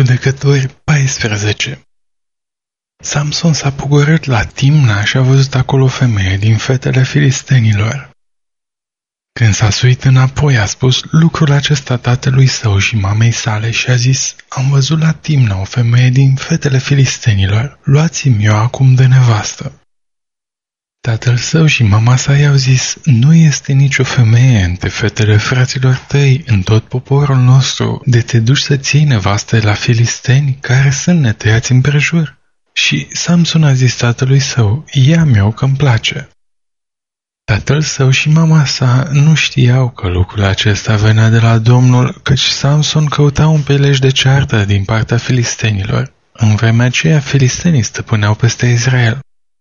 Judecători 14. Samson s-a pogorât la Timna și a văzut acolo o femeie din fetele filistenilor. Când s-a suit înapoi, a spus lucrul acesta tatălui său și mamei sale și a zis: am văzut la Timna o femeie din fetele filistenilor, luați-mi eu acum de nevastă. Tatăl său și mama sa i-au zis: nu este nicio femeie între fetele fraților tăi în tot poporul nostru, de te duci să-ți iei nevastă la filisteni care sunt netăiați împrejur. Și Samson a zis tatălui său: ia-mi eu că-mi place. Tatăl său și mama sa nu știau că lucrul acesta venea de la Domnul, căci Samson căuta un prilej de ceartă din partea filistenilor. În vremea aceea filistenii stăpâneau peste Israel.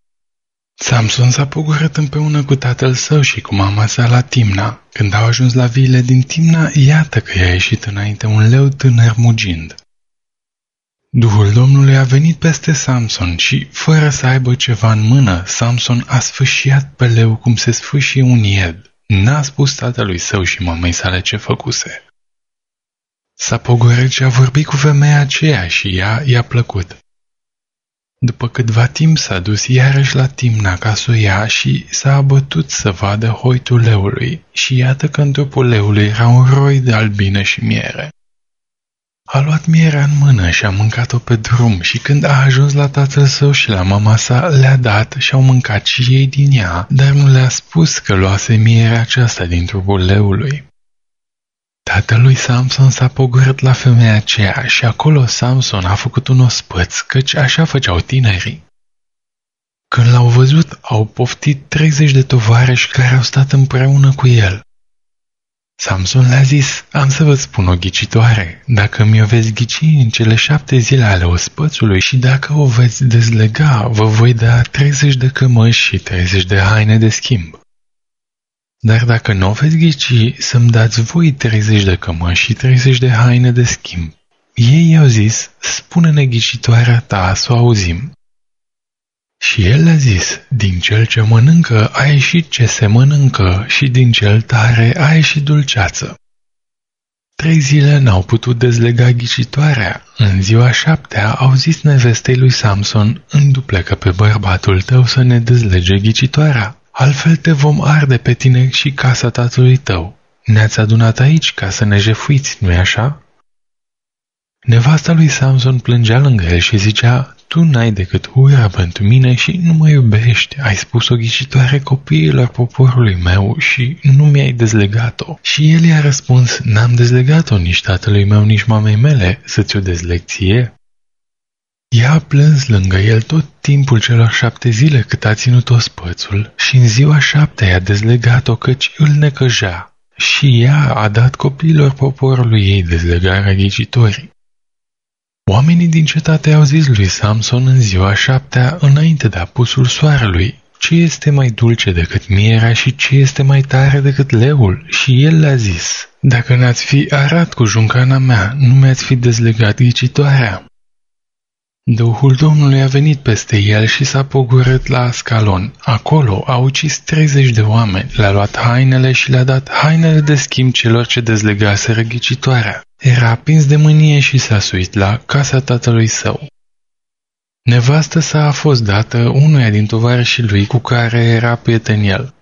Samson s-a pogorât împreună cu tatăl său și cu mama sa la Timna. Când au ajuns la viile din Timna, iată că i-a ieșit înainte un leu tânăr mugind. Duhul Domnului a venit peste Samson și, fără să aibă ceva în mână, Samson a sfâșiat pe leu cum se sfâșie un ied. N-a spus tatălui său și mamei sale ce făcuse. S-a pogorât și a vorbit cu femeia aceea și ea i-a plăcut. După câtva timp s-a dus iarăși la Timna ca să o ia și s-a abătut să vadă hoitul leului și iată că în trupul leului era un roi de albine și miere. A luat mierea în mână și a mâncat-o pe drum și când a ajuns la tatăl său și la mama sa, le-a dat și au mâncat și ei din ea, dar nu le-a spus că luase mierea aceasta din trupul leului. Tatălui Samson s-a pogorât la femeia aceea și acolo Samson a făcut un ospăț, căci așa făceau tinerii. Când l-au văzut, au poftit 30 de tovarăși care au stat împreună cu el. Samson le-a zis: am să vă spun o ghicitoare, dacă mi-o veți ghici în cele 7 zile ale ospățului și dacă o veți dezlega, vă voi da 30 de cămăși și 30 de haine de schimb. Dar dacă nu o veți ghici, să-mi dați voi 30 de cămăși și 30 de haine de schimb. Ei i-au zis: spune-ne ghicitoarea ta să o auzim. Și el le-a zis: din cel ce mănâncă a ieșit ce se mănâncă și din cel tare a ieșit dulceață. 3 zile n-au putut dezlega ghicitoarea. În ziua 7-a au zis nevestei lui Samson: înduplecă pe bărbatul tău să ne dezlege ghicitoarea, altfel te vom arde pe tine și casa tatălui tău. Ne-ați adunat aici ca să ne jefuiți, nu-i așa? Nevasta lui Samson plângea lângă el și zicea: tu n-ai decât ură pentru mine și nu mă iubești, ai spus o ghicitoare copiilor poporului meu și nu mi-ai dezlegat-o. Și el i-a răspuns: n-am dezlegat-o nici tatălui meu, nici mamei mele, să ți-o dezleg ție. Ea a plâns lângă el tot timpul celor 7 zile cât a ținut ospățul și în ziua 7-a i-a dezlegat-o, căci îl necăjea. Și ea a dat copiilor poporului ei dezlegarea ghicitorii. Oamenii din cetate au zis lui Samson în ziua 7-a, înainte de apusul soarelui: ce este mai dulce decât mierea și ce este mai tare decât leul? Și el le-a zis: dacă n-ați fi arat cu juncana mea, nu mi-ați fi dezlegat ghicitoarea. Duhul Domnului a venit peste el și s-a pogorât la Ascalon. Acolo a ucis 30 de oameni, le-a luat hainele și le-a dat hainele de schimb celor ce dezlegaseră ghicitoarea. Era aprins de mânie și s-a suit la casa tatălui său. Nevastă sa a fost dată unuia din tovarășii lui cu care era prieten el.